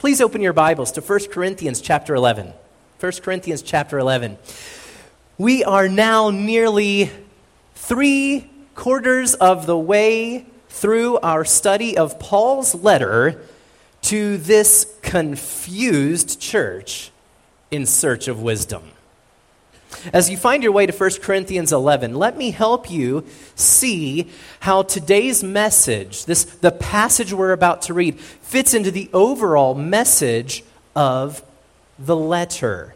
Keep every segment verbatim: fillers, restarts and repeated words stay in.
Please open your Bibles to First Corinthians chapter eleven. First Corinthians chapter eleven. We are now nearly three quarters of the way through our study of Paul's letter to this confused church in search of wisdom. As you find your way to First Corinthians eleven, let me help you see how today's message, this the passage we're about to read, fits into the overall message of the letter.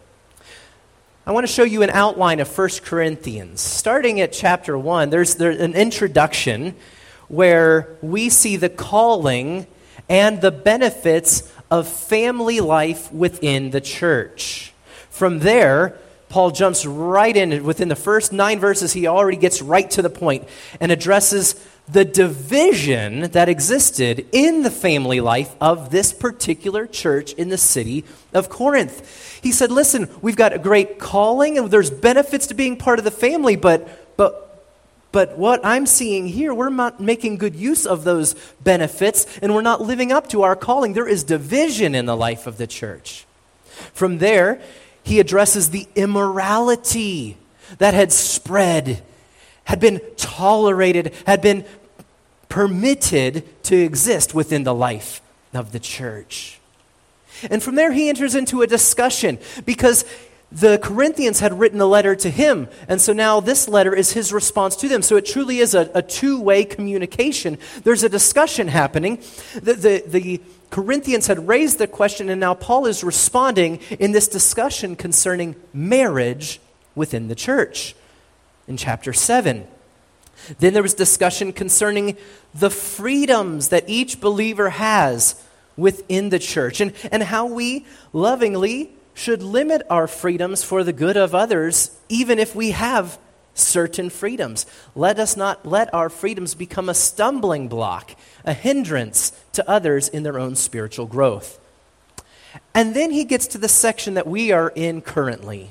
I want to show you an outline of First Corinthians. Starting at chapter one, there's, there's an introduction where we see the calling and the benefits of family life within the church. From there, Paul jumps right in. Within the first nine verses, he already gets right to the point and addresses the division that existed in the family life of this particular church in the city of Corinth. He said, listen, we've got a great calling and there's benefits to being part of the family, but but but what I'm seeing here, we're not making good use of those benefits and we're not living up to our calling. There is division in the life of the church. From there, he addresses the immorality that had spread, had been tolerated, had been permitted to exist within the life of the church. And from there he enters into a discussion because the Corinthians had written a letter to him, and so now this letter is his response to them. So it truly is a, a two-way communication. There's a discussion happening. The, the, the Corinthians had raised the question, and now Paul is responding in this discussion concerning marriage within the church in chapter seven. Then there was discussion concerning the freedoms that each believer has within the church and, and how we lovingly should limit our freedoms for the good of others, even if we have certain freedoms. Let us not let our freedoms become a stumbling block, a hindrance to others in their own spiritual growth. And then he gets to the section that we are in currently.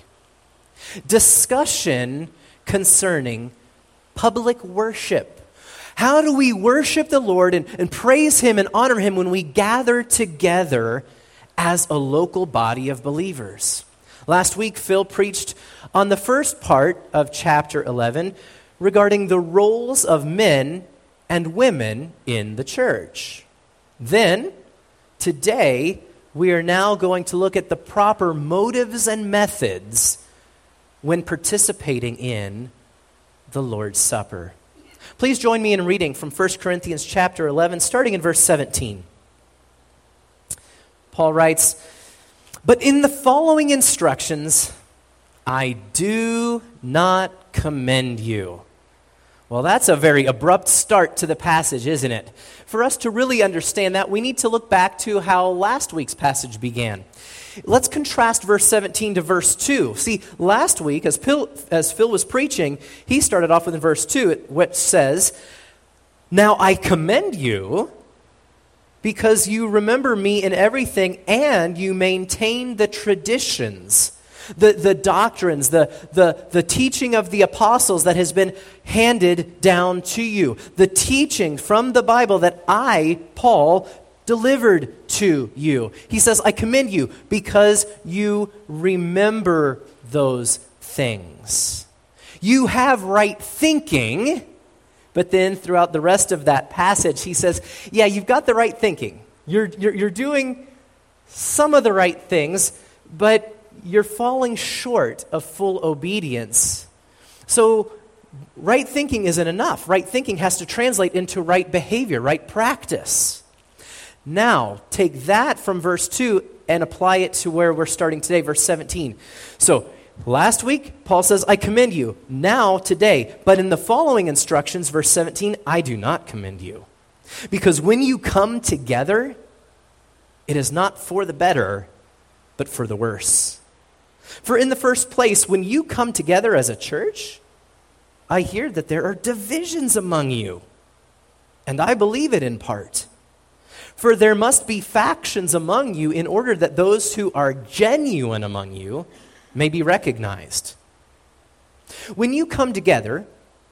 Discussion concerning public worship. How do we worship the Lord and, and praise Him and honor Him when we gather together as a local body of believers? Last week, Phil preached on the first part of chapter eleven regarding the roles of men and women in the church. Then, today, we are now going to look at the proper motives and methods when participating in the Lord's Supper. Please join me in reading from First Corinthians chapter eleven, starting in verse seventeen. Paul writes, "But in the following instructions, I do not commend you." Well, that's a very abrupt start to the passage, isn't it? For us to really understand that, we need to look back to how last week's passage began. Let's contrast verse seventeen to verse two. See, last week, as Phil, as Phil was preaching, he started off with in verse two, which says, "Now I commend you because you remember me in everything and you maintain the traditions, the, the doctrines, the, the, the teaching of the apostles that has been handed down to you, the teaching from the Bible that I, Paul, delivered to you." He says, I commend you because you remember those things. You have right thinking, but then throughout the rest of that passage, he says, yeah, you've got the right thinking. You're, you're, you're doing some of the right things, but you're falling short of full obedience. So right thinking isn't enough. Right thinking has to translate into right behavior, right practice. Now, take that from verse two and apply it to where we're starting today, verse seventeen. So, last week, Paul says, I commend you. Now, today, but in the following instructions, verse seventeen, I do not commend you. Because when you come together, it is not for the better, but for the worse. For in the first place, when you come together as a church, I hear that there are divisions among you. And I believe it in part. For there must be factions among you in order that those who are genuine among you may be recognized. When you come together,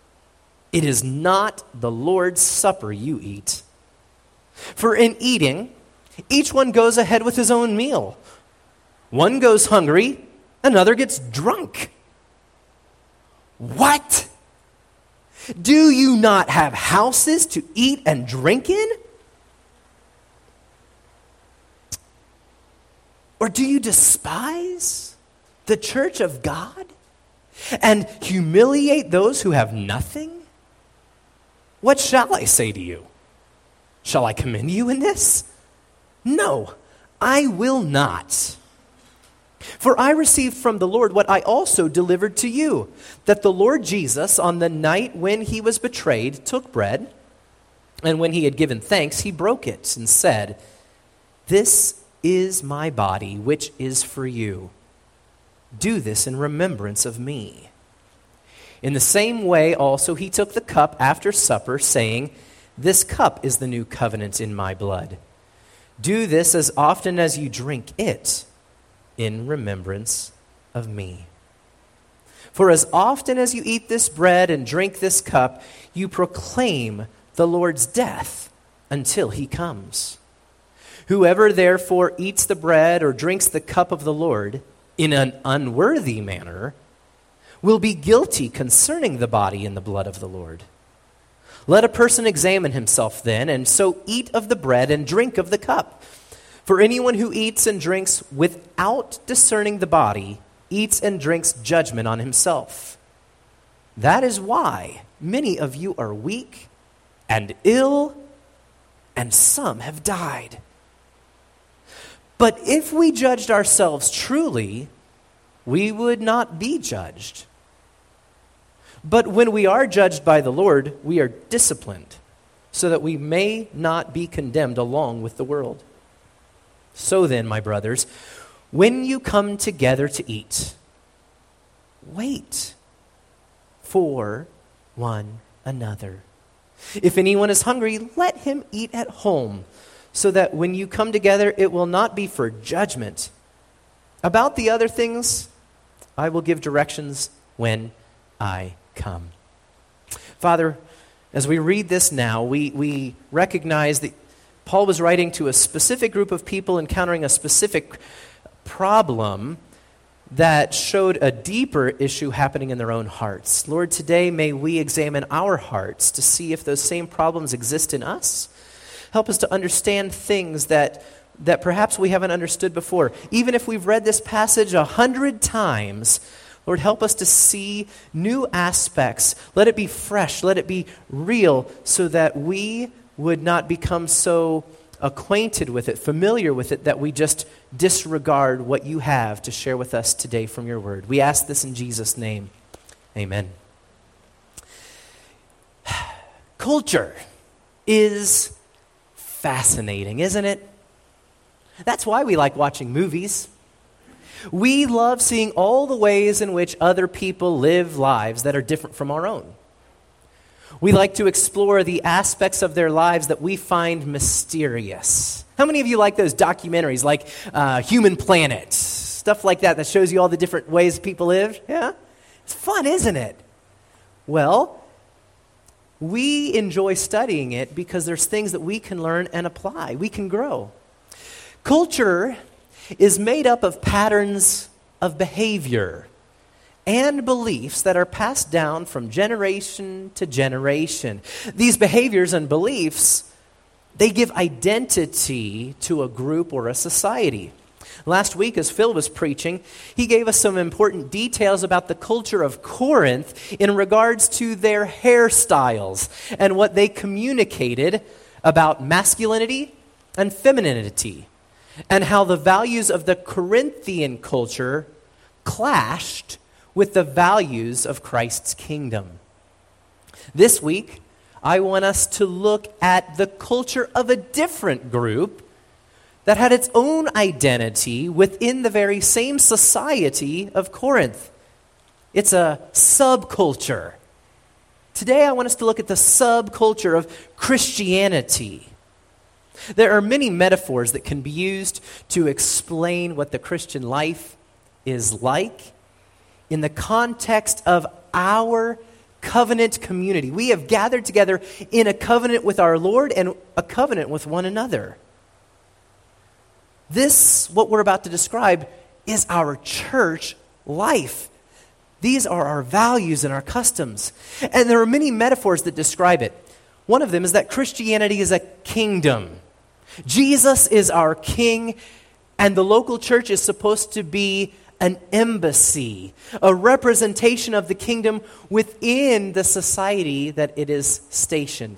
it is not the Lord's Supper you eat. For in eating, Each one goes ahead with his own meal. One goes hungry, another gets drunk. What? Do you not have houses to eat and drink in? Or do you despise the church of God and humiliate those who have nothing? What shall I say to you? Shall I commend you in this? No, I will not. For I received from the Lord what I also delivered to you, that the Lord Jesus, on the night when he was betrayed, took bread, and when he had given thanks, he broke it and said, "This is my body, which is for you. Do this in remembrance of me." In the same way also he took the cup after supper, saying, "This cup is the new covenant in my blood. Do this as often as you drink it in remembrance of me. For as often as you eat this bread and drink this cup, you proclaim the Lord's death until he comes. Whoever therefore eats the bread or drinks the cup of the Lord in an unworthy manner will be guilty concerning the body and the blood of the Lord. Let a person examine himself then, and so eat of the bread and drink of the cup. For anyone who eats and drinks without discerning the body eats and drinks judgment on himself. That is why many of you are weak and ill, and some have died. But if we judged ourselves truly, we would not be judged. But when we are judged by the Lord, we are disciplined, so that we may not be condemned along with the world. So then, my brothers, when you come together to eat, wait for one another. If anyone is hungry, let him eat at home, so that when you come together, it will not be for judgment. About the other things, I will give directions when I come. Father, as we read this now, we, we recognize that Paul was writing to a specific group of people encountering a specific problem that showed a deeper issue happening in their own hearts. Lord, today may we examine our hearts to see if those same problems exist in us. Help us to understand things that, that perhaps we haven't understood before. Even if we've read this passage a hundred times, Lord, help us to see new aspects. Let it be fresh. Let it be real, so that we would not become so acquainted with it, familiar with it, that we just disregard what you have to share with us today from your word. We ask this in Jesus' name. Amen. Culture is fascinating, isn't it? That's why we like watching movies. We love seeing all the ways in which other people live lives that are different from our own. We like to explore the aspects of their lives that we find mysterious. How many of you like those documentaries like uh, Human Planet? Stuff like that that shows you all the different ways people live? Yeah? It's fun, isn't it? Well, we enjoy studying it because there's things that we can learn and apply. We can grow. Culture is made up of patterns of behavior and beliefs that are passed down from generation to generation. These behaviors and beliefs, they give identity to a group or a society. Last week, as Phil was preaching, he gave us some important details about the culture of Corinth in regards to their hairstyles and what they communicated about masculinity and femininity, and how the values of the Corinthian culture clashed with the values of Christ's kingdom. This week, I want us to look at the culture of a different group that had its own identity within the very same society of Corinth. It's a subculture. Today, I want us to look at the subculture of Christianity. There are many metaphors that can be used to explain what the Christian life is like in the context of our covenant community. We have gathered together in a covenant with our Lord and a covenant with one another. This, what we're about to describe, is our church life. These are our values and our customs. And there are many metaphors that describe it. One of them is that Christianity is a kingdom. Jesus is our king, and the local church is supposed to be an embassy, a representation of the kingdom within the society that it is stationed.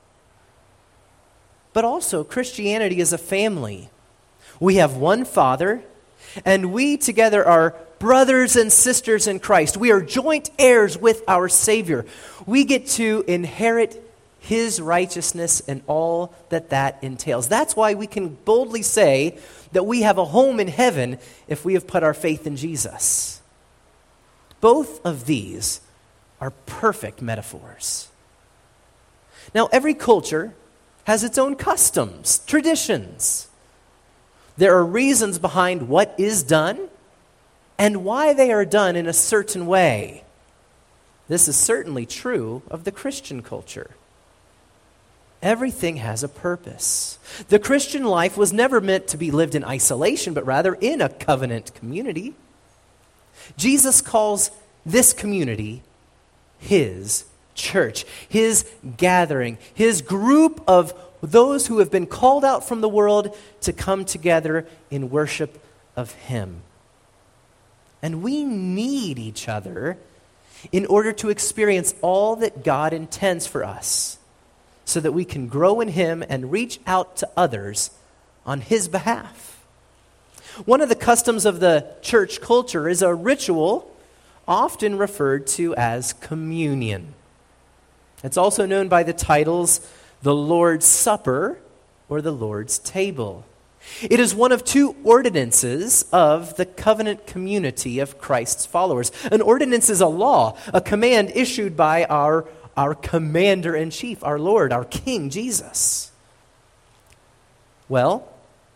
But also, Christianity is a family. We have one Father, and we together are brothers and sisters in Christ. We are joint heirs with our Savior. We get to inherit His righteousness and all that that entails. That's why we can boldly say that we have a home in heaven if we have put our faith in Jesus. Both of these are perfect metaphors. Now, every culture has its own customs, traditions. There are reasons behind what is done and why they are done in a certain way. This is certainly true of the Christian culture. Everything has a purpose. The Christian life was never meant to be lived in isolation, but rather in a covenant community. Jesus calls this community His church, His gathering, His group of those who have been called out from the world to come together in worship of Him. And we need each other in order to experience all that God intends for us, so that we can grow in Him and reach out to others on His behalf. One of the customs of the church culture is a ritual often referred to as communion. It's also known by the titles the Lord's Supper or the Lord's Table. It is one of two ordinances of the covenant community of Christ's followers. An ordinance is a law, a command issued by our Our commander-in-chief, our Lord, our King, Jesus. Well,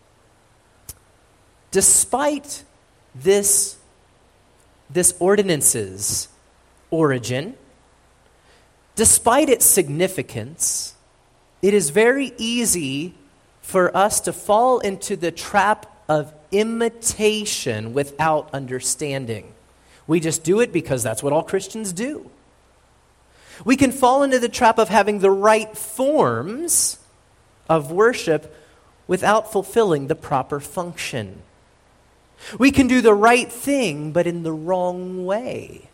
despite this, this ordinance's origin, despite its significance, it is very easy for us to fall into the trap of imitation without understanding. We just do it because that's what all Christians do. We can fall into the trap of having the right forms of worship without fulfilling the proper function. We can do the right thing, but in the wrong way,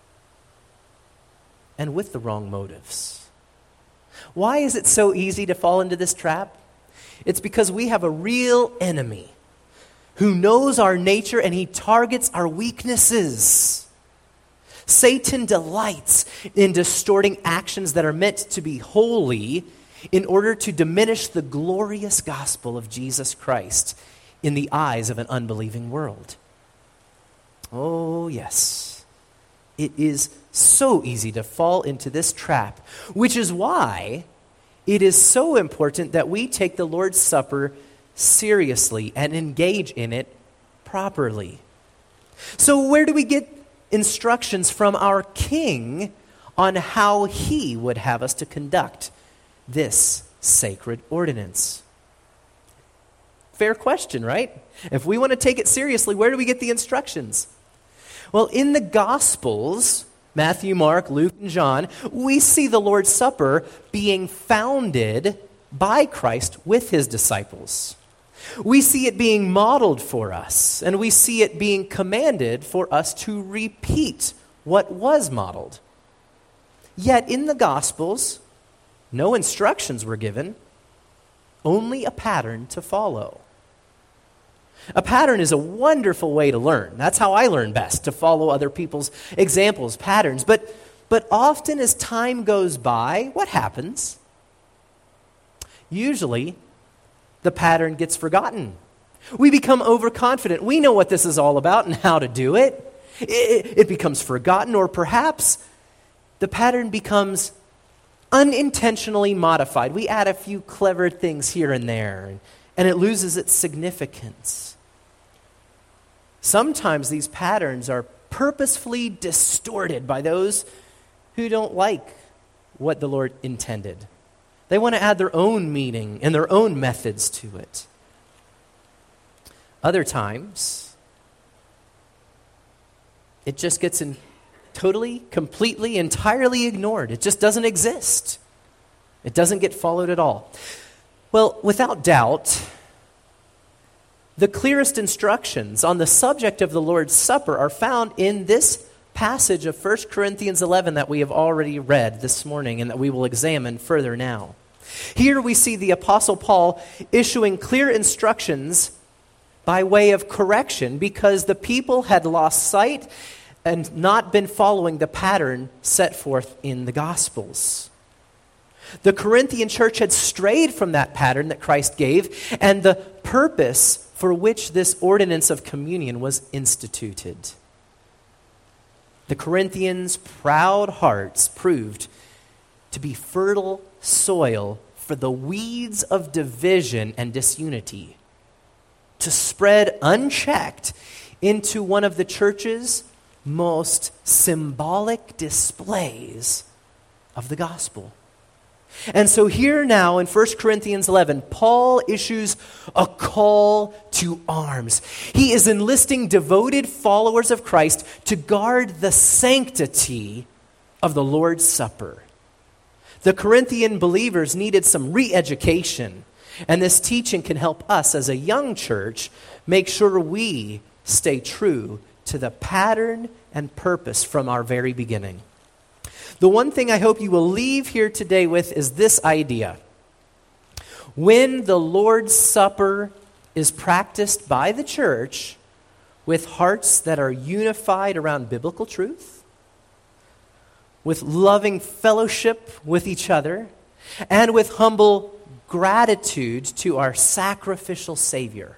and with the wrong motives. Why is it so easy to fall into this trap? It's because we have a real enemy who knows our nature, and he targets our weaknesses. Satan delights in distorting actions that are meant to be holy in order to diminish the glorious gospel of Jesus Christ in the eyes of an unbelieving world. Oh, yes. It is so easy to fall into this trap, which is why it is so important that we take the Lord's Supper seriously and engage in it properly. So where do we get instructions from our King on how He would have us to conduct this sacred ordinance? Fair question, right? If we want to take it seriously, where do we get the instructions? Well, in the Gospels, Matthew, Mark, Luke, and John, we see the Lord's Supper being founded by Christ with His disciples. We see it being modeled for us, and we see it being commanded for us to repeat what was modeled. Yet in the Gospels, no instructions were given, only a pattern to follow. A pattern is a wonderful way to learn. That's how I learn best, to follow other people's examples, patterns. But, but often as time goes by, what happens? Usually, the pattern gets forgotten. We become overconfident. We know what this is all about and how to do it. It, it becomes forgotten, or perhaps the pattern becomes unintentionally modified. We add a few clever things here and there, and it loses its significance. Sometimes these patterns are purposefully distorted by those who don't like what the Lord intended. They want to add their own meaning and their own methods to it. Other times, it just gets in totally, completely, entirely ignored. It just doesn't exist. It doesn't get followed at all. Well, without doubt, the clearest instructions on the subject of the Lord's Supper are found in this passage of First Corinthians eleven that we have already read this morning and that we will examine further now. Here we see the Apostle Paul issuing clear instructions by way of correction because the people had lost sight and not been following the pattern set forth in the Gospels. The Corinthian church had strayed from that pattern that Christ gave and the purpose for which this ordinance of communion was instituted. The Corinthians' proud hearts proved to be fertile soil for the weeds of division and disunity to spread unchecked into one of the church's most symbolic displays of the gospel. And so here now in First Corinthians eleven, Paul issues a call to arms. He is enlisting devoted followers of Christ to guard the sanctity of the Lord's Supper. The Corinthian believers needed some re-education, and this teaching can help us as a young church make sure we stay true to the pattern and purpose from our very beginning. The one thing I hope you will leave here today with is this idea. When the Lord's Supper is practiced by the church with hearts that are unified around biblical truth, with loving fellowship with each other, and with humble gratitude to our sacrificial Savior,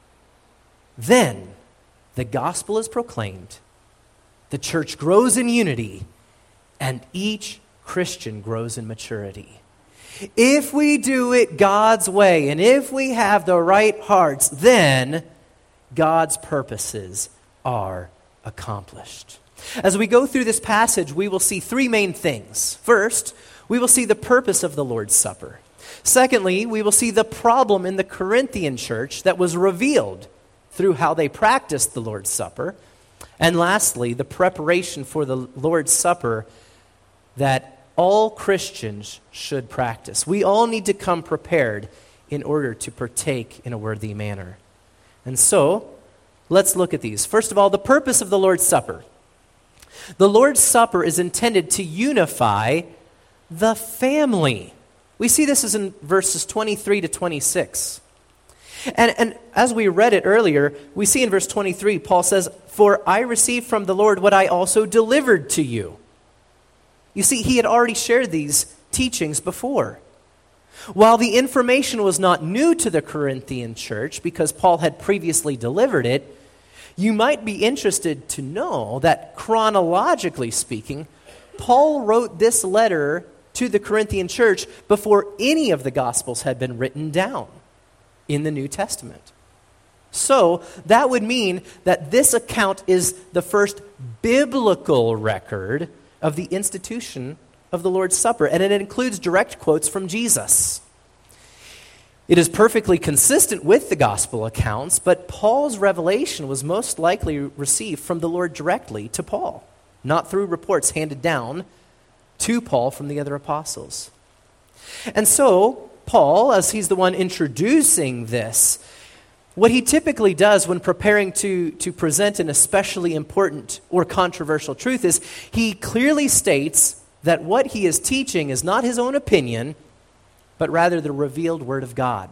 then the gospel is proclaimed, the church grows in unity, and each Christian grows in maturity. If we do it God's way, and if we have the right hearts, then God's purposes are accomplished. As we go through this passage, we will see three main things. First, we will see the purpose of the Lord's Supper. Secondly, we will see the problem in the Corinthian church that was revealed through how they practiced the Lord's Supper. And lastly, the preparation for the Lord's Supper that all Christians should practice. We all need to come prepared in order to partake in a worthy manner. And so, let's look at these. First of all, the purpose of the Lord's Supper. The Lord's Supper is intended to unify the family. We see this is in verses twenty-three to twenty-six. And, and as we read it earlier, we see in verse twenty-three, Paul says, "For I received from the Lord what I also delivered to you." You see, he had already shared these teachings before. While the information was not new to the Corinthian church because Paul had previously delivered it, you might be interested to know that chronologically speaking, Paul wrote this letter to the Corinthian church before any of the Gospels had been written down in the New Testament. So that would mean that this account is the first biblical record of the institution of the Lord's Supper, and it includes direct quotes from Jesus. It is perfectly consistent with the gospel accounts, but Paul's revelation was most likely received from the Lord directly to Paul, not through reports handed down to Paul from the other apostles. And so, Paul, as he's the one introducing this, what he typically does when preparing to, to present an especially important or controversial truth is he clearly states that what he is teaching is not his own opinion, but rather the revealed Word of God.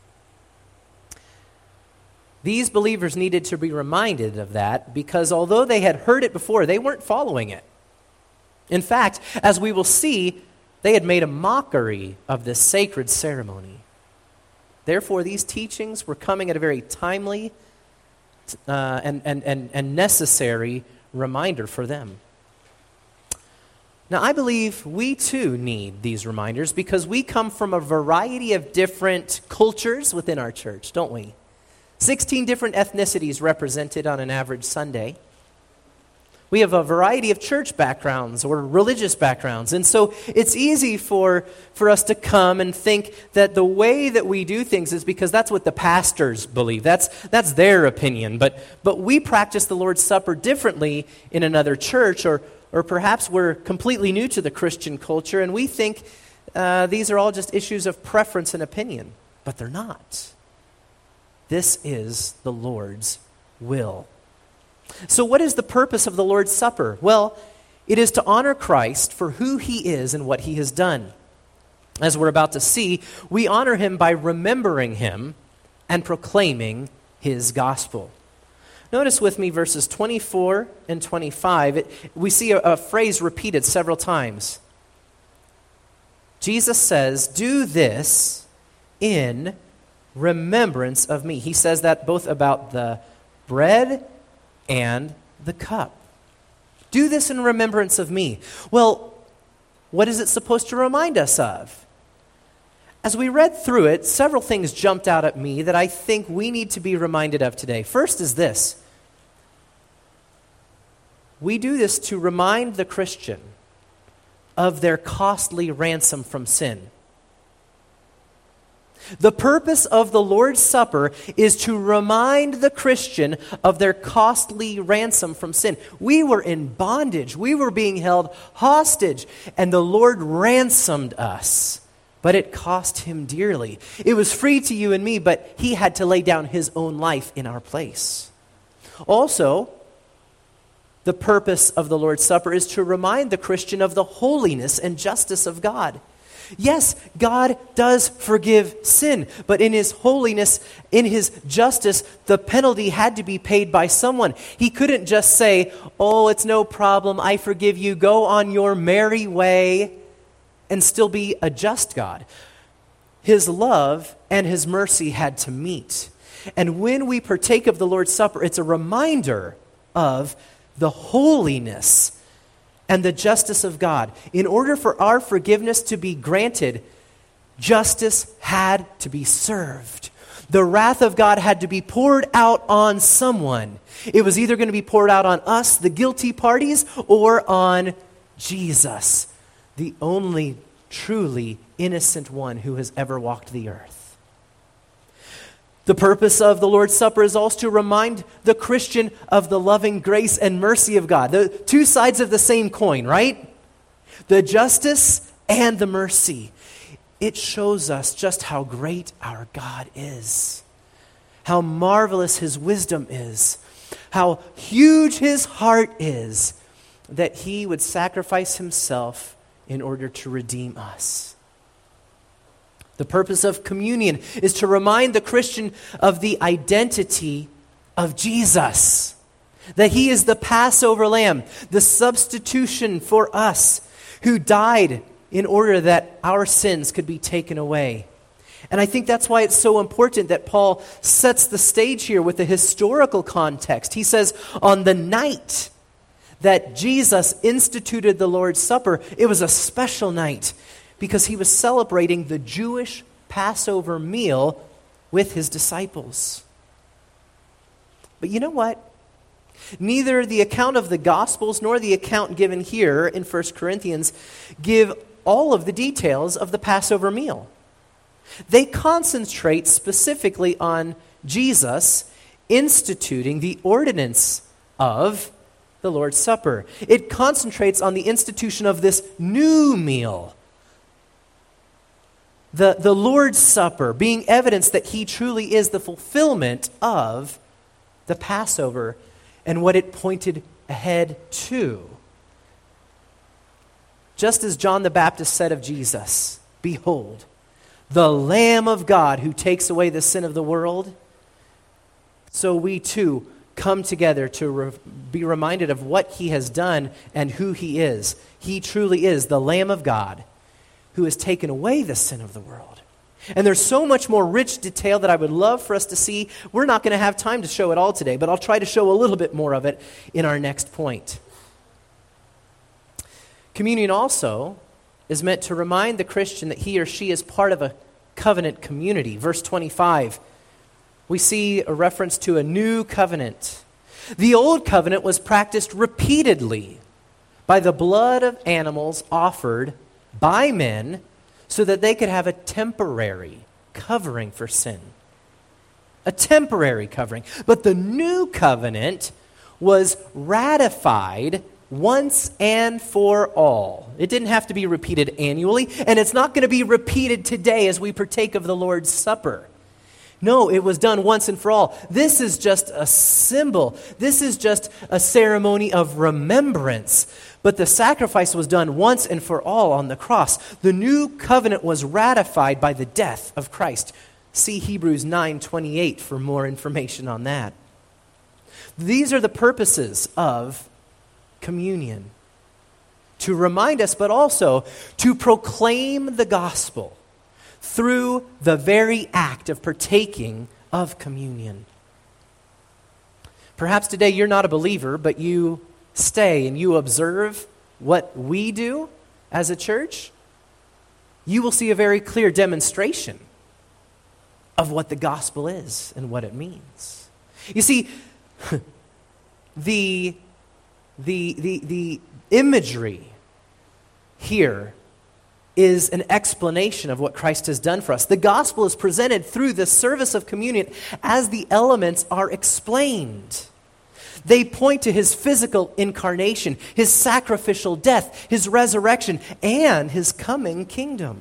These believers needed to be reminded of that because although they had heard it before, they weren't following it. In fact, as we will see, they had made a mockery of this sacred ceremony. Therefore, these teachings were coming at a very timely uh, and, and, and, and necessary reminder for them. Now, I believe we too need these reminders because we come from a variety of different cultures within our church, don't we? sixteen different ethnicities represented on an average Sunday. We have a variety of church backgrounds or religious backgrounds. And so it's easy for, for us to come and think that the way that we do things is because that's what the pastors believe. That's, that's their opinion. But, but we practice the Lord's Supper differently in another church, or, or perhaps we're completely new to the Christian culture and we think uh, these are all just issues of preference and opinion. But they're not. This is the Lord's will. So what is the purpose of the Lord's Supper? Well, it is to honor Christ for who he is and what he has done. As we're about to see, we honor him by remembering him and proclaiming his gospel. Notice with me verses twenty-four and twenty-five. It, we see a, a phrase repeated several times. Jesus says, "Do this in remembrance of me." He says that both about the bread and the cup. Do this in remembrance of me. Well, what is it supposed to remind us of? As we read through it, several things jumped out at me that I think we need to be reminded of today. First is this. We do this to remind the Christian of their costly ransom from sin. The purpose of the Lord's Supper is to remind the Christian of their costly ransom from sin. We were in bondage. We were being held hostage, and the Lord ransomed us. But it cost him dearly. It was free to you and me, but he had to lay down his own life in our place. Also, the purpose of the Lord's Supper is to remind the Christian of the holiness and justice of God. Yes, God does forgive sin, but in his holiness, in his justice, the penalty had to be paid by someone. He couldn't just say, "Oh, it's no problem, I forgive you, go on your merry way," and still be a just God. His love and his mercy had to meet. And when we partake of the Lord's Supper, it's a reminder of the holiness and the justice of God. In order for our forgiveness to be granted, justice had to be served. The wrath of God had to be poured out on someone. It was either going to be poured out on us, the guilty parties, or on Jesus, the only truly innocent one who has ever walked the earth. The purpose of the Lord's Supper is also to remind the Christian of the loving grace and mercy of God. The two sides of the same coin, right? The justice and the mercy. It shows us just how great our God is, how marvelous his wisdom is, how huge his heart is, that he would sacrifice himself in order to redeem us. The purpose of communion is to remind the Christian of the identity of Jesus, that he is the Passover lamb, the substitution for us, who died in order that our sins could be taken away. And I think that's why it's so important that Paul sets the stage here with a historical context. He says, on the night that Jesus instituted the Lord's Supper, it was a special night, because he was celebrating the Jewish Passover meal with his disciples. But you know what? Neither the account of the Gospels nor the account given here in First Corinthians give all of the details of the Passover meal. They concentrate specifically on Jesus instituting the ordinance of the Lord's Supper. It concentrates on the institution of this new meal. The, the Lord's Supper being evidence that he truly is the fulfillment of the Passover and what it pointed ahead to. Just as John the Baptist said of Jesus, "Behold, the Lamb of God who takes away the sin of the world," so we too come together to re- be reminded of what he has done and who he is. He truly is the Lamb of God who has taken away the sin of the world. And there's so much more rich detail that I would love for us to see. We're not going to have time to show it all today, but I'll try to show a little bit more of it in our next point. Communion also is meant to remind the Christian that he or she is part of a covenant community. Verse twenty-five, we see a reference to a new covenant. The old covenant was practiced repeatedly by the blood of animals offered by men so that they could have a temporary covering for sin. A temporary covering. But the new covenant was ratified once and for all. It didn't have to be repeated annually, and it's not going to be repeated today as we partake of the Lord's Supper. No, it was done once and for all. This is just a symbol. This is just a ceremony of remembrance. But the sacrifice was done once and for all on the cross. The new covenant was ratified by the death of Christ. See Hebrews nine twenty-eight for more information on that. These are the purposes of communion. To remind us, but also to proclaim the gospel through the very act of partaking of communion. Perhaps today you're not a believer, but you stay and you observe what we do as a church. You will see a very clear demonstration of what the gospel is and what it means. You see, the, the, the, the imagery here is an explanation of what Christ has done for us. The gospel is presented through the service of communion as the elements are explained. They point to his physical incarnation, his sacrificial death, his resurrection, and his coming kingdom.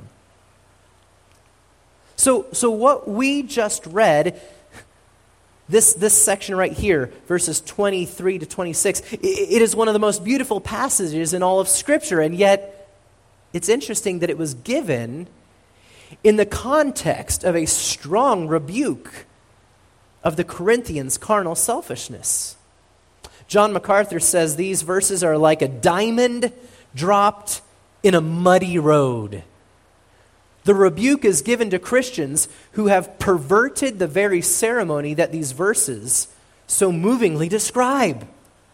So, so what we just read, this, this section right here, verses twenty-three to twenty-six, it, it is one of the most beautiful passages in all of Scripture, and yet it's interesting that it was given in the context of a strong rebuke of the Corinthians' carnal selfishness. John MacArthur says these verses are like a diamond dropped in a muddy road. The rebuke is given to Christians who have perverted the very ceremony that these verses so movingly describe.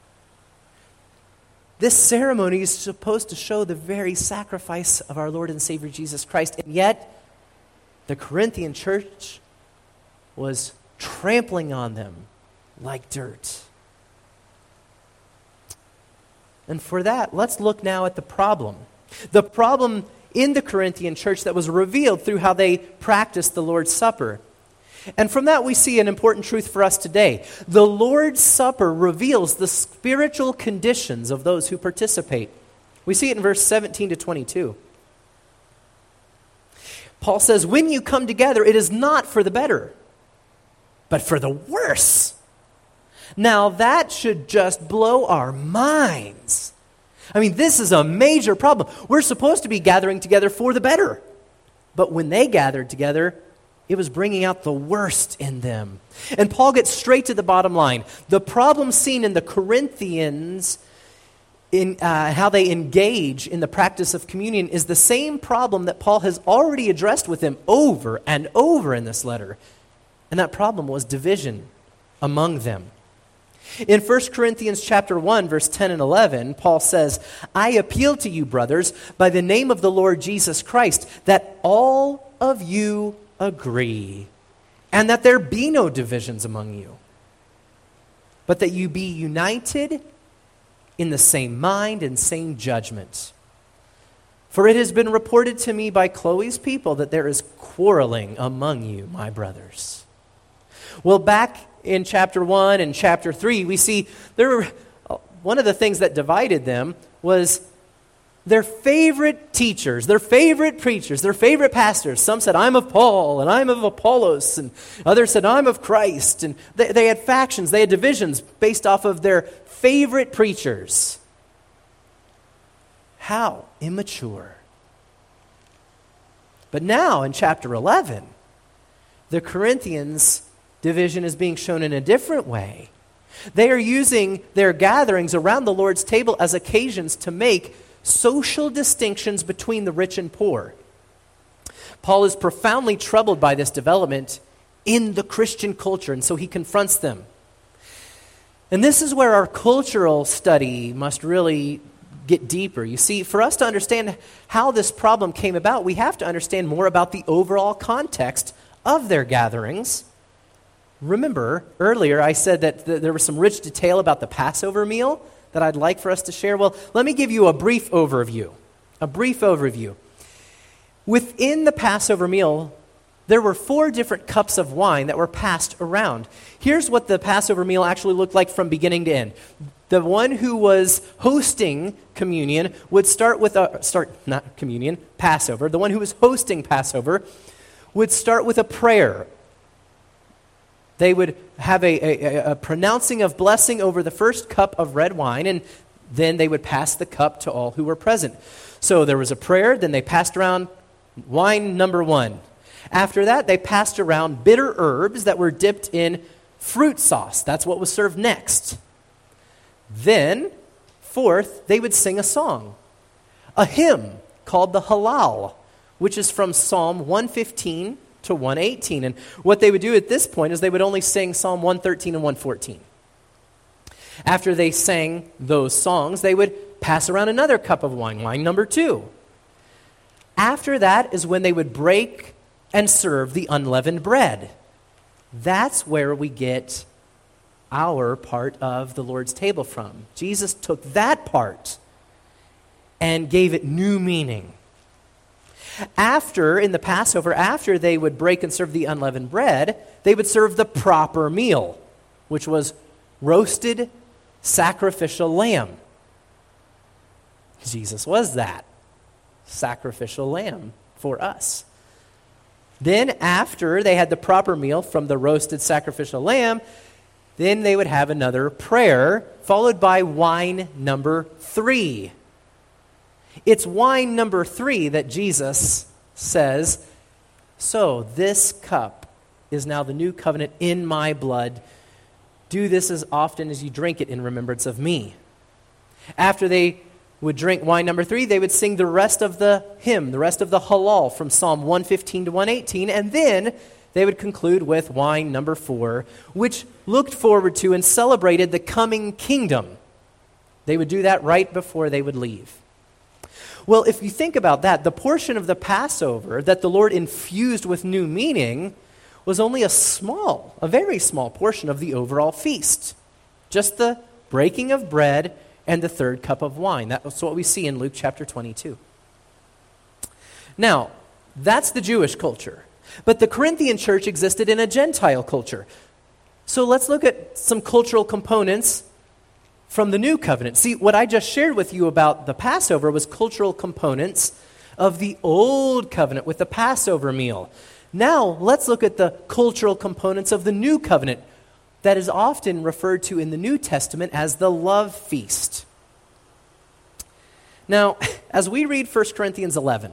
This ceremony is supposed to show the very sacrifice of our Lord and Savior Jesus Christ, and yet the Corinthian church was trampling on them like dirt. And for that, let's look now at the problem. The problem in the Corinthian church that was revealed through how they practiced the Lord's Supper. And from that we see an important truth for us today. The Lord's Supper reveals the spiritual conditions of those who participate. We see it in verse seventeen to twenty-two. Paul says, when you come together, it is not for the better, but for the worse. Now that should just blow our minds. I mean, this is a major problem. We're supposed to be gathering together for the better. But when they gathered together, it was bringing out the worst in them. And Paul gets straight to the bottom line. The problem seen in the Corinthians, in uh, how they engage in the practice of communion, is the same problem that Paul has already addressed with them over and over in this letter. And that problem was division among them. In First Corinthians chapter one, verse ten and eleven, Paul says, I appeal to you, brothers, by the name of the Lord Jesus Christ, that all of you agree, and that there be no divisions among you, but that you be united in the same mind and same judgment. For it has been reported to me by Chloe's people that there is quarreling among you, my brothers. Well, back in chapter one and chapter three, we see there were, one of the things that divided them was their favorite teachers, their favorite preachers, their favorite pastors. Some said, I'm of Paul, and I'm of Apollos, and others said, I'm of Christ. And they, they had factions, they had divisions based off of their favorite preachers. How immature. But now in chapter eleven, the Corinthians' division is being shown in a different way. They are using their gatherings around the Lord's table as occasions to make social distinctions between the rich and poor. Paul is profoundly troubled by this development in the Christian culture, and so he confronts them. And this is where our cultural study must really get deeper. You see, for us to understand how this problem came about, we have to understand more about the overall context of their gatherings. remember earlier I said that th- there was some rich detail about the Passover meal that I'd like for us to share. Well, let me give you a brief overview. A brief overview. Within the Passover meal, there were four different cups of wine that were passed around. Here's what the Passover meal actually looked like from beginning to end. The one who was hosting communion would start with a, start, not communion, Passover. The one who was hosting Passover would start with a prayer. They would have a, a, a pronouncing of blessing over the first cup of red wine, and then they would pass the cup to all who were present. So there was a prayer, then they passed around wine number one. After that, they passed around bitter herbs that were dipped in fruit sauce. That's what was served next. Then, fourth, they would sing a song, a hymn called the Hallel, which is from Psalm one fifteen to one eighteen. And what they would do at this point is they would only sing Psalm one thirteen and one fourteen. After they sang those songs, they would pass around another cup of wine, wine number two. After that is when they would break and serve the unleavened bread. That's where we get our part of the Lord's table from. Jesus took that part and gave it new meaning. After, in the Passover, after they would break and serve the unleavened bread, they would serve the proper meal, which was roasted sacrificial lamb. Jesus was that sacrificial lamb for us. Then after they had the proper meal from the roasted sacrificial lamb, then they would have another prayer, followed by wine number three. It's wine number three that Jesus says, "So this cup is now the new covenant in my blood. Do this as often as you drink it in remembrance of me." After they would drink wine number three, they would sing the rest of the hymn, the rest of the Hallel from Psalm one fifteen to one eighteen, and then they would conclude with wine number four, which looked forward to and celebrated the coming kingdom. They would do that right before they would leave. Well, if you think about that, the portion of the Passover that the Lord infused with new meaning was only a small, a very small portion of the overall feast. Just the breaking of bread and the third cup of wine. That's what we see in Luke chapter twenty-two. Now, that's the Jewish culture. But the Corinthian church existed in a Gentile culture. So let's look at some cultural components from the new covenant. See, what I just shared with you about the Passover was cultural components of the old covenant with the Passover meal. Now, let's look at the cultural components of the new covenant that is often referred to in the New Testament as the love feast. Now, as we read First Corinthians eleven,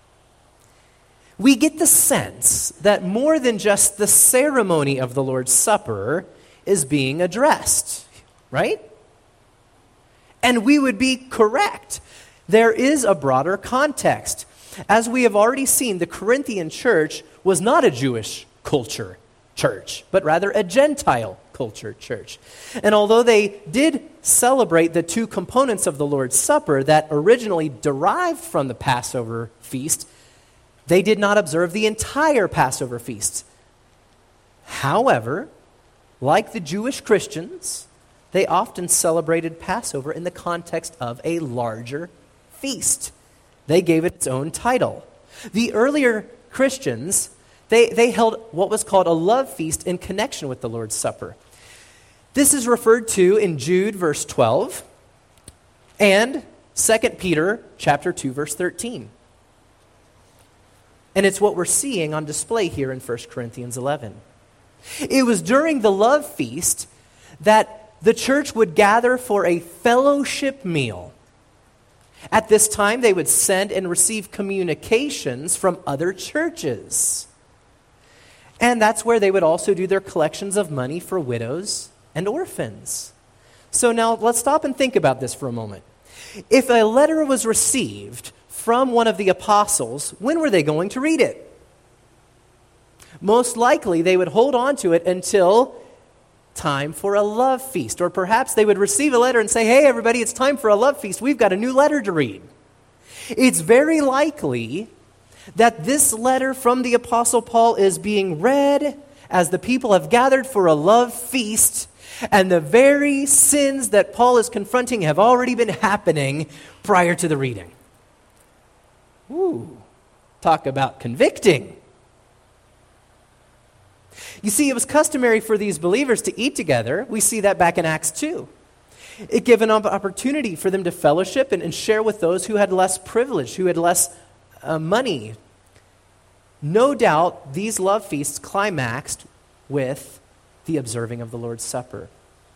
we get the sense that more than just the ceremony of the Lord's Supper is being addressed, right? And we would be correct. There is a broader context. As we have already seen, the Corinthian church was not a Jewish culture church, but rather a Gentile culture church. And although they did celebrate the two components of the Lord's Supper that originally derived from the Passover feast, they did not observe the entire Passover feast. However, like the Jewish Christians, they often celebrated Passover in the context of a larger feast. They gave it its own title. The earlier Christians, they, they held what was called a love feast in connection with the Lord's Supper. This is referred to in Jude verse twelve and Second Peter chapter two verse thirteen. And it's what we're seeing on display here in First Corinthians eleven. It was during the love feast that the church would gather for a fellowship meal. At this time, they would send and receive communications from other churches. And that's where they would also do their collections of money for widows and orphans. So now let's stop and think about this for a moment. If a letter was received from one of the apostles, when were they going to read it? Most likely, they would hold on to it until time for a love feast. Or perhaps they would receive a letter and say, "Hey, everybody, it's time for a love feast. We've got a new letter to read." It's very likely that this letter from the Apostle Paul is being read as the people have gathered for a love feast, and the very sins that Paul is confronting have already been happening prior to the reading. Ooh, talk about convicting. You see, it was customary for these believers to eat together. We see that back in Acts two. It gave an opportunity for them to fellowship and, and share with those who had less privilege, who had less uh, money. No doubt, these love feasts climaxed with the observing of the Lord's Supper.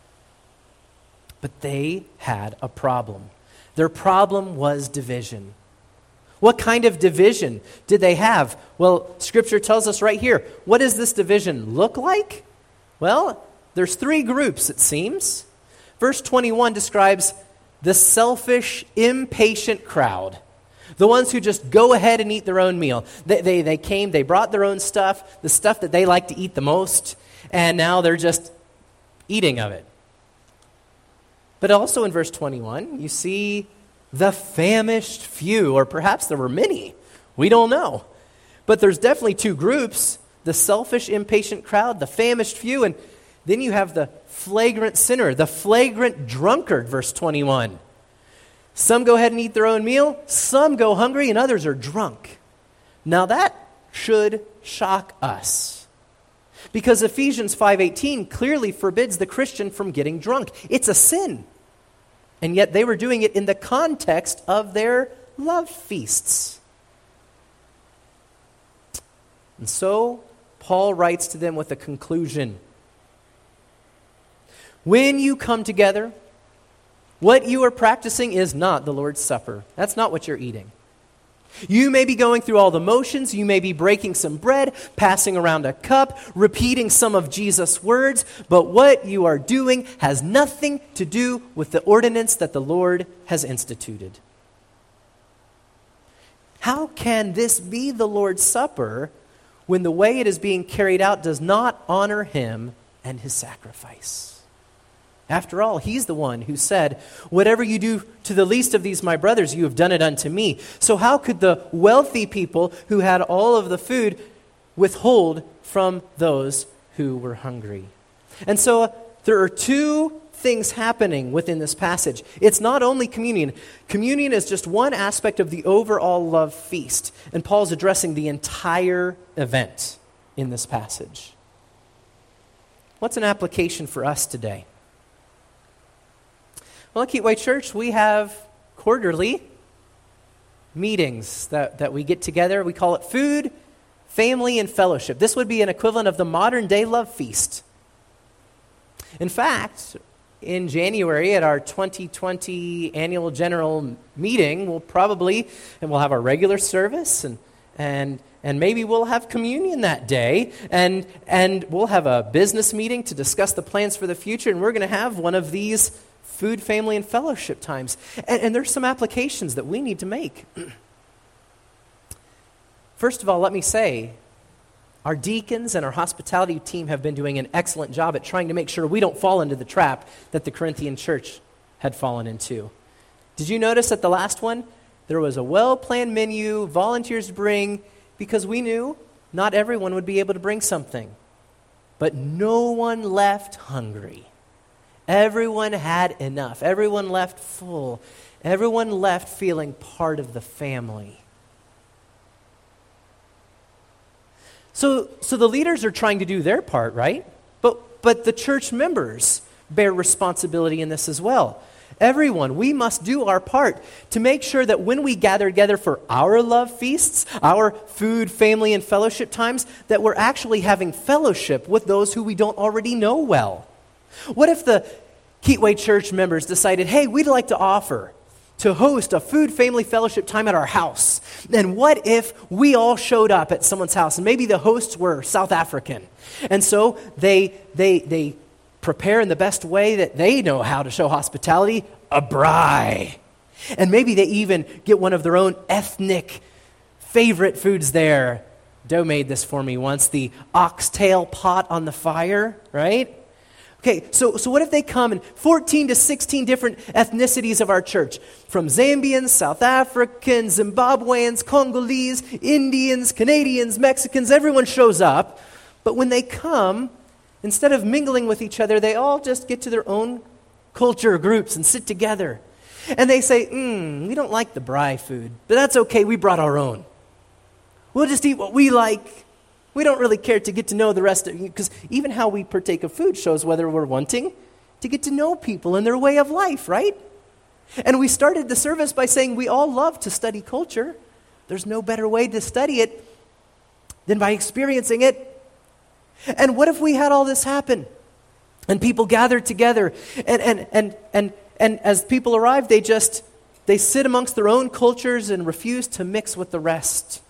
But they had a problem. Their problem was division. What kind of division did they have? Well, Scripture tells us right here. What does this division look like? Well, there's three groups, it seems. Verse twenty-one describes the selfish, impatient crowd. The ones who just go ahead and eat their own meal. They, they, they came, they brought their own stuff, the stuff that they like to eat the most, and now they're just eating of it. But also in verse twenty-one, you see the famished few, or perhaps there were many. We don't know. But there's definitely two groups, the selfish, impatient crowd, the famished few, and then you have the flagrant sinner, the flagrant drunkard, verse twenty-one. Some go ahead and eat their own meal, some go hungry, and others are drunk. Now that should shock us. Because Ephesians five eighteen clearly forbids the Christian from getting drunk. It's a sin. And yet they were doing it in the context of their love feasts. And so Paul writes to them with a conclusion. When you come together, what you are practicing is not the Lord's Supper. That's not what you're eating. You may be going through all the motions. You may be breaking some bread, passing around a cup, repeating some of Jesus' words, but what you are doing has nothing to do with the ordinance that the Lord has instituted. How can this be the Lord's Supper when the way it is being carried out does not honor him and his sacrifice? After all, he's the one who said, "Whatever you do to the least of these my brothers, you have done it unto me." So how could the wealthy people who had all of the food withhold from those who were hungry? And so uh, there are two things happening within this passage. It's not only communion. Communion is just one aspect of the overall love feast. And Paul's addressing the entire event in this passage. What's an application for us today? Well, at Keatway Church, we have quarterly meetings that, that we get together. We call it Food, Family, and Fellowship. This would be an equivalent of the modern-day love feast. In fact, in January at our twenty twenty annual general meeting, we'll probably, and we'll have our regular service, and and and maybe we'll have communion that day, and and we'll have a business meeting to discuss the plans for the future, and we're going to have one of these Food, Family, and Fellowship times. And, and there's some applications that we need to make. First of all, let me say, our deacons and our hospitality team have been doing an excellent job at trying to make sure we don't fall into the trap that the Corinthian church had fallen into. Did you notice at the last one, there was a well-planned menu, volunteers to bring, because we knew not everyone would be able to bring something. But no one left hungry. Everyone had enough. Everyone left full. Everyone left feeling part of the family. So, so the leaders are trying to do their part, right? But, but the church members bear responsibility in this as well. Everyone, we must do our part to make sure that when we gather together for our love feasts, our food, family, and fellowship times, that we're actually having fellowship with those who we don't already know well. What if the Keatway Church members decided, hey, we'd like to offer to host a food, family, fellowship time at our house? And what if we all showed up at someone's house, and maybe the hosts were South African? And so they they they prepare in the best way that they know how to show hospitality, a braai. And maybe they even get one of their own ethnic favorite foods there. Doe made this for me once, the oxtail pot on the fire, right? Okay, so, so what if they come in fourteen to sixteen different ethnicities of our church? From Zambians, South Africans, Zimbabweans, Congolese, Indians, Canadians, Mexicans, everyone shows up. But when they come, instead of mingling with each other, they all just get to their own culture groups and sit together. And they say, mm, we don't like the braai food, but that's okay, we brought our own. We'll just eat what we like. We don't really care to get to know the rest of you, because even how we partake of food shows whether we're wanting to get to know people and their way of life, right? And we started the service by saying we all love to study culture. There's no better way to study it than by experiencing it. And what if we had all this happen? And people gathered together, and and and and and as people arrive, they just they sit amongst their own cultures and refuse to mix with the rest.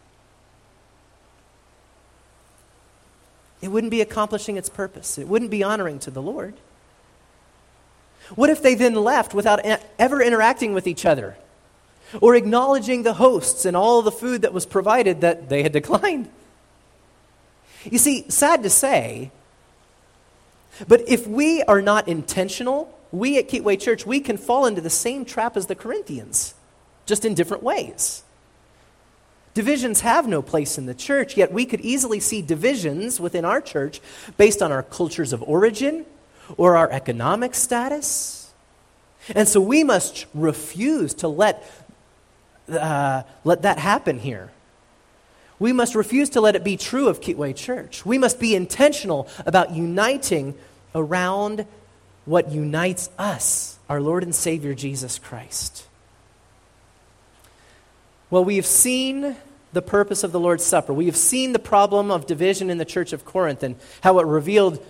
It wouldn't be accomplishing its purpose. It wouldn't be honoring to the Lord. What if they then left without ever interacting with each other or acknowledging the hosts and all the food that was provided that they had declined? You see, sad to say, but if we are not intentional, we at Keatway Church, we can fall into the same trap as the Corinthians, just in different ways. Divisions have no place in the church, yet we could easily see divisions within our church based on our cultures of origin or our economic status. And so we must refuse to let, uh, let that happen here. We must refuse to let it be true of Keatway Church. We must be intentional about uniting around what unites us, our Lord and Savior Jesus Christ. Well, we have seen the purpose of the Lord's Supper. We have seen the problem of division in the church of Corinth and how it revealed,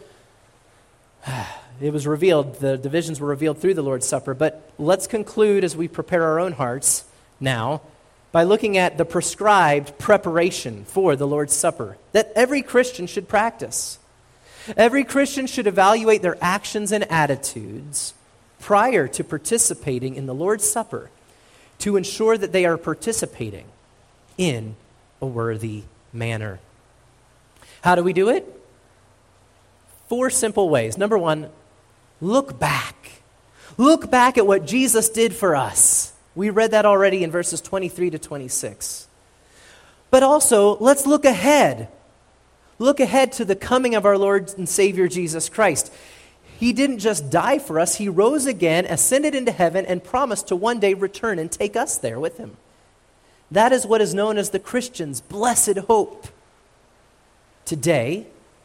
it was revealed, the divisions were revealed through the Lord's Supper. But let's conclude as we prepare our own hearts now by looking at the prescribed preparation for the Lord's Supper that every Christian should practice. Every Christian should evaluate their actions and attitudes prior to participating in the Lord's Supper to ensure that they are participating in a worthy manner. How do we do it? Four simple ways. Number one, look back. Look back at what Jesus did for us. We read that already in verses twenty-three to twenty-six. But also, let's look ahead. Look ahead to the coming of our Lord and Savior Jesus Christ. He didn't just die for us. He rose again, ascended into heaven, and promised to one day return and take us there with him. That is what is known as the Christian's blessed hope. Today,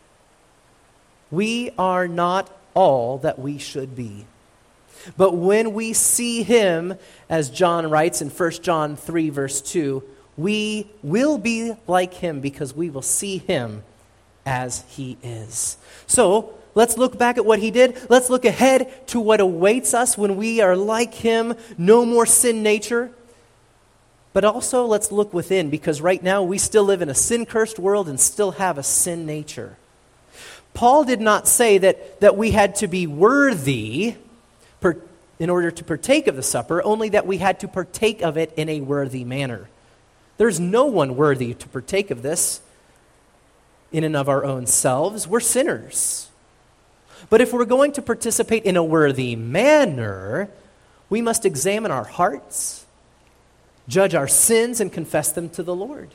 we are not all that we should be. But when we see him, as John writes in First John three, verse two, we will be like him because we will see him as he is. So, let's look back at what he did. Let's look ahead to what awaits us when we are like him, no more sin nature. But also, let's look within, because right now we still live in a sin-cursed world and still have a sin nature. Paul did not say that, that we had to be worthy per, in order to partake of the supper, only that we had to partake of it in a worthy manner. There's no one worthy to partake of this in and of our own selves. We're sinners. But if we're going to participate in a worthy manner, we must examine our hearts, judge our sins, and confess them to the Lord.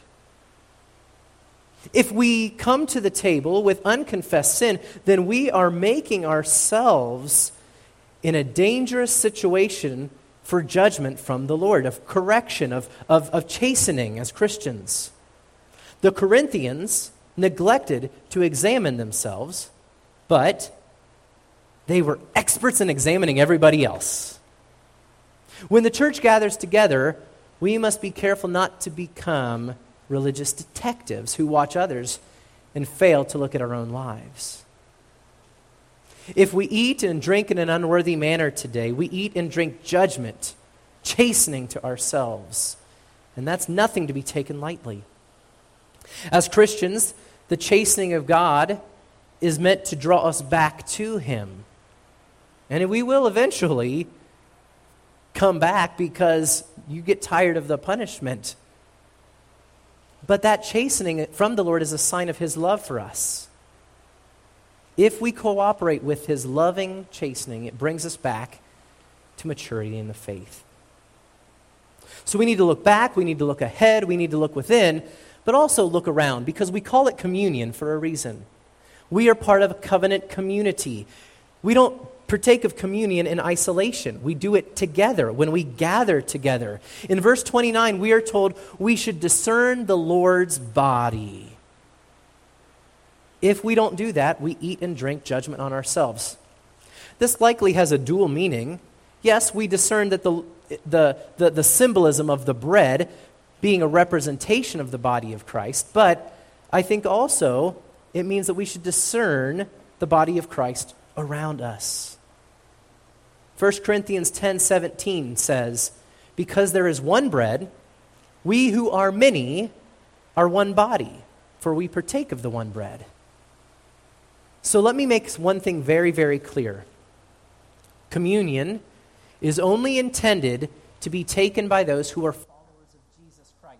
If we come to the table with unconfessed sin, then we are making ourselves in a dangerous situation for judgment from the Lord, of correction, of, of, of chastening as Christians. The Corinthians neglected to examine themselves, but they were experts in examining everybody else. When the church gathers together, we must be careful not to become religious detectives who watch others and fail to look at our own lives. If we eat and drink in an unworthy manner today, we eat and drink judgment, chastening to ourselves. And that's nothing to be taken lightly. As Christians, the chastening of God is meant to draw us back to him. And we will eventually come back because you get tired of the punishment. But that chastening from the Lord is a sign of his love for us. If we cooperate with his loving chastening, it brings us back to maturity in the faith. So we need to look back, we need to look ahead, we need to look within, But also look around, because we call it communion for a reason. We are part of a covenant community. We don't partake of communion in isolation. We do it together when we gather together. In verse twenty-nine, we are told we should discern the Lord's body. If we don't do that, we eat and drink judgment on ourselves. This likely has a dual meaning. Yes, we discern that the, the, the, the symbolism of the bread being a representation of the body of Christ, but I think also it means that we should discern the body of Christ around us. First Corinthians ten seventeen says, because there is one bread, we who are many are one body, for we partake of the one bread. So let me make one thing very, very clear. Communion is only intended to be taken by those who are followers of Jesus Christ.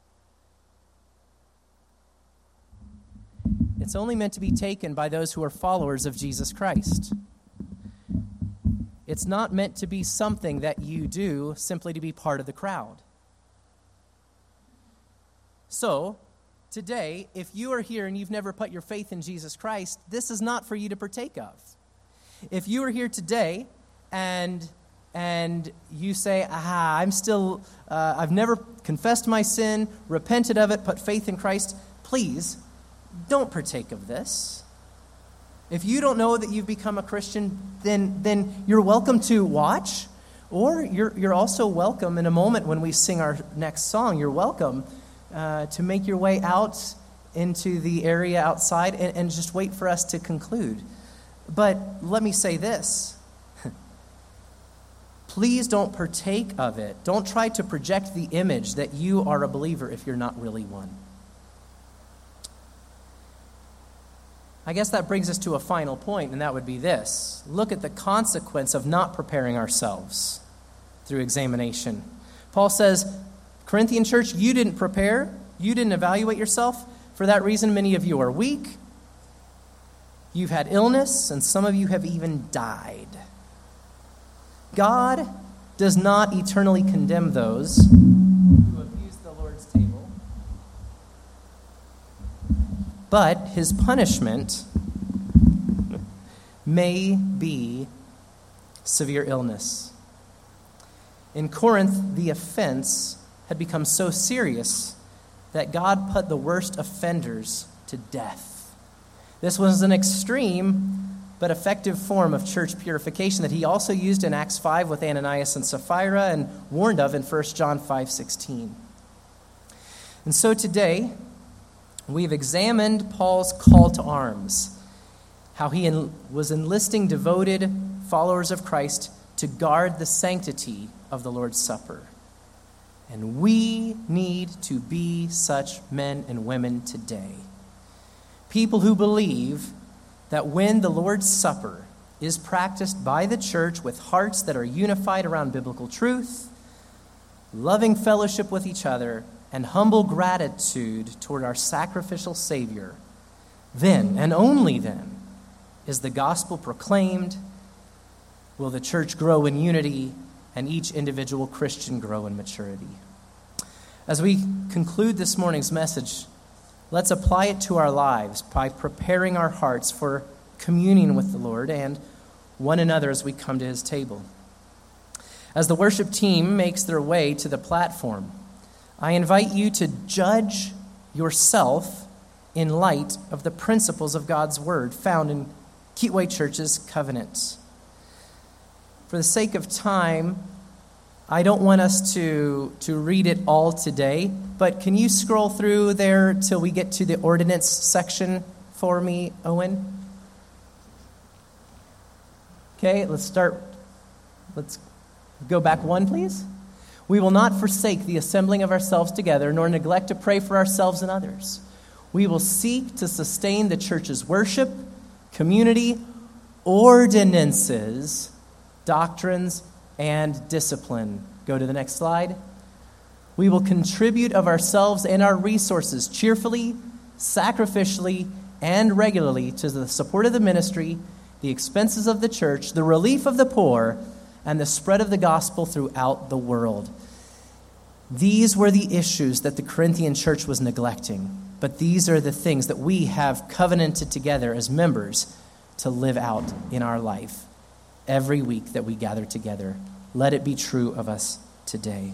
It's only meant to be taken by those who are followers of Jesus Christ. It's not meant to be something that you do simply to be part of the crowd. So, today, if you are here and you've never put your faith in Jesus Christ, this is not for you to partake of. If you are here today and and you say, ah, I'm still, uh, I've never confessed my sin, repented of it, put faith in Christ, please don't partake of this. If you don't know that you've become a Christian, then then you're welcome to watch, or you're you're also welcome in a moment when we sing our next song, you're welcome uh, to make your way out into the area outside and, and just wait for us to conclude. But let me say this. Please don't partake of it. Don't try to project the image that you are a believer if you're not really one. I guess that brings us to a final point, and that would be this. Look at the consequence of not preparing ourselves through examination. Paul says, Corinthian church, you didn't prepare. You didn't evaluate yourself. For that reason, many of you are weak. You've had illness, and some of you have even died. God does not eternally condemn those who abuse the Lord's table, but his punishment may be severe illness. In Corinth, the offense had become so serious that God put the worst offenders to death. This was an extreme but effective form of church purification that he also used in Acts five with Ananias and Sapphira and warned of in First John five sixteen. And so today, we've examined Paul's call to arms, how he en- was enlisting devoted followers of Christ to guard the sanctity of the Lord's Supper. And we need to be such men and women today. People who believe that when the Lord's Supper is practiced by the church with hearts that are unified around biblical truth, loving fellowship with each other, and humble gratitude toward our sacrificial Savior, then, and only then, is the gospel proclaimed, will the church grow in unity, and each individual Christian grow in maturity. As we conclude this morning's message, let's apply it to our lives by preparing our hearts for communion with the Lord and one another as we come to his table. As the worship team makes their way to the platform, I invite you to judge yourself in light of the principles of God's word found in Keatway Church's covenants. For the sake of time, I don't want us to, to read it all today, but can you scroll through there till we get to the ordinance section for me, Owen? Okay, let's start. Let's go back one, please. We will not forsake the assembling of ourselves together, nor neglect to pray for ourselves and others. We will seek to sustain the church's worship, community, ordinances, doctrines, and discipline. Go to the next slide. We will contribute of ourselves and our resources cheerfully, sacrificially, and regularly to the support of the ministry, the expenses of the church, the relief of the poor, and the spread of the gospel throughout the world. These were the issues that the Corinthian church was neglecting, but these are the things that we have covenanted together as members to live out in our life every week that we gather together. Let it be true of us today.